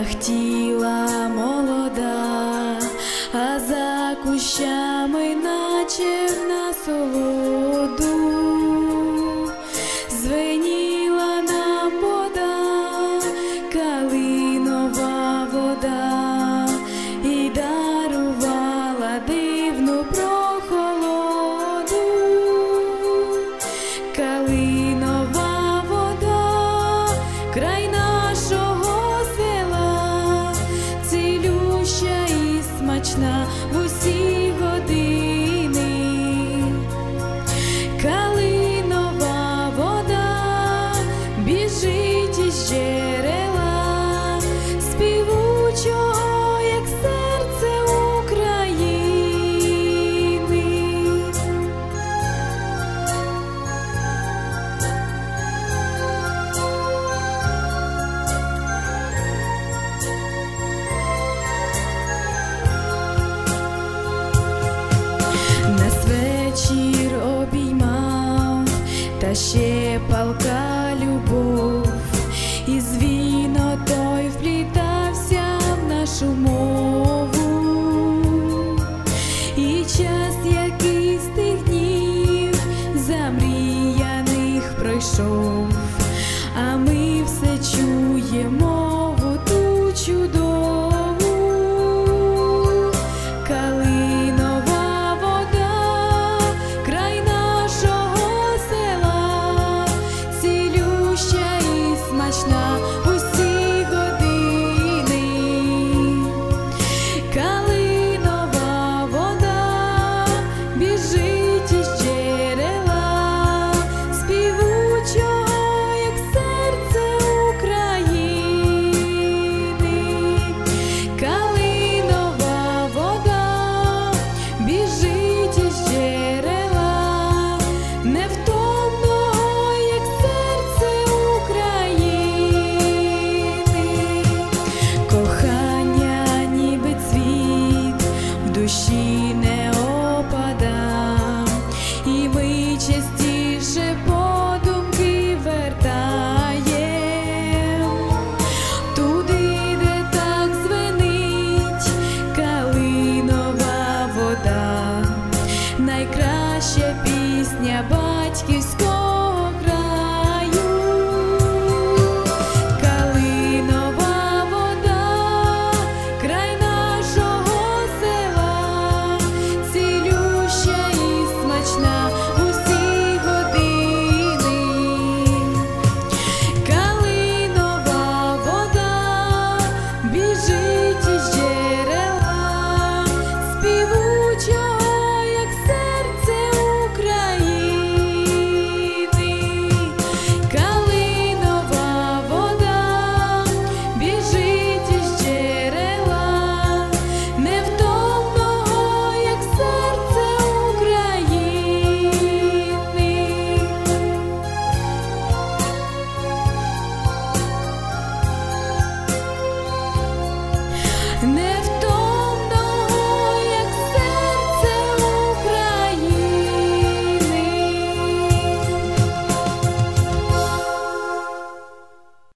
Пахтіла молода, а за кущами наче в насолоду звеніла нам вода, калинова вода, і дарувала дивну прохолоду. Калинова вода, край нашого села, цілюща і смачна в усі години. Калинова вода біжить із джерела, співучого, як серце України. Нас вечір обіймав, та ще палка любов, і дзвінок той вплітався в нашу мову.